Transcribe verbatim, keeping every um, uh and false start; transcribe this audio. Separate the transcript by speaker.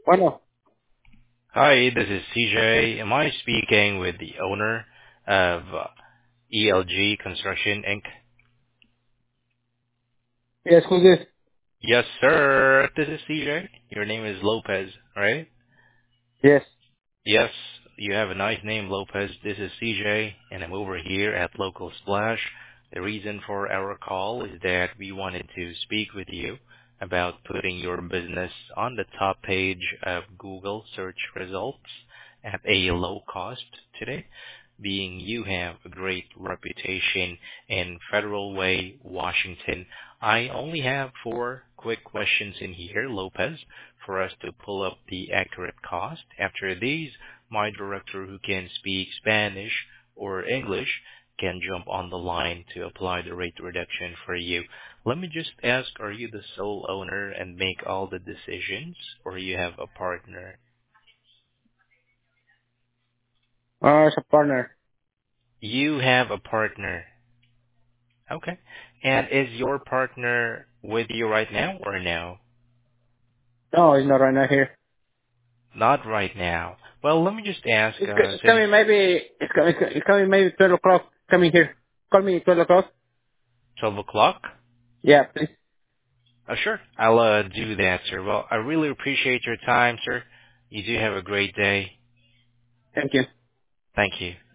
Speaker 1: Bueno,
Speaker 2: Hi, this is C J. Am I speaking with the owner of uh, E L G Construction Incorporated?
Speaker 1: yes, who's this?
Speaker 2: Yes, sir. This is C J. Your name is Lopez, right?
Speaker 1: Yes.
Speaker 2: Yes, you have a nice name, Lopez. This is C J, and I'm over here at Local Splash. The reason for our call is that we wanted to speak with you about putting your business on the top page of Google search results at a low cost today, being you have a great reputation in Federal Way, Washington. I only have four quick questions in here, Lopez, for us to pull up the accurate cost. After these, my director who can speak Spanish or English can jump on the line to apply the rate reduction for you. Let me just ask, are you the sole owner and make all the decisions, or you have a partner?
Speaker 1: Uh, it's a partner.
Speaker 2: You have a partner. Okay. And is your partner with you right now or no?
Speaker 1: No, it's not right now here.
Speaker 2: Not right now. Well, let me just ask,
Speaker 1: It's, co-
Speaker 2: uh,
Speaker 1: it's
Speaker 2: since
Speaker 1: coming maybe, it's, co- it's co- it's coming maybe twelve o'clock. Coming here. Call me twelve o'clock.
Speaker 2: twelve o'clock?
Speaker 1: Yeah, please.
Speaker 2: Uh, sure. I'll uh, do that, sir. Well, I really appreciate your time, sir. You do have a great day.
Speaker 1: Thank you.
Speaker 2: Thank you.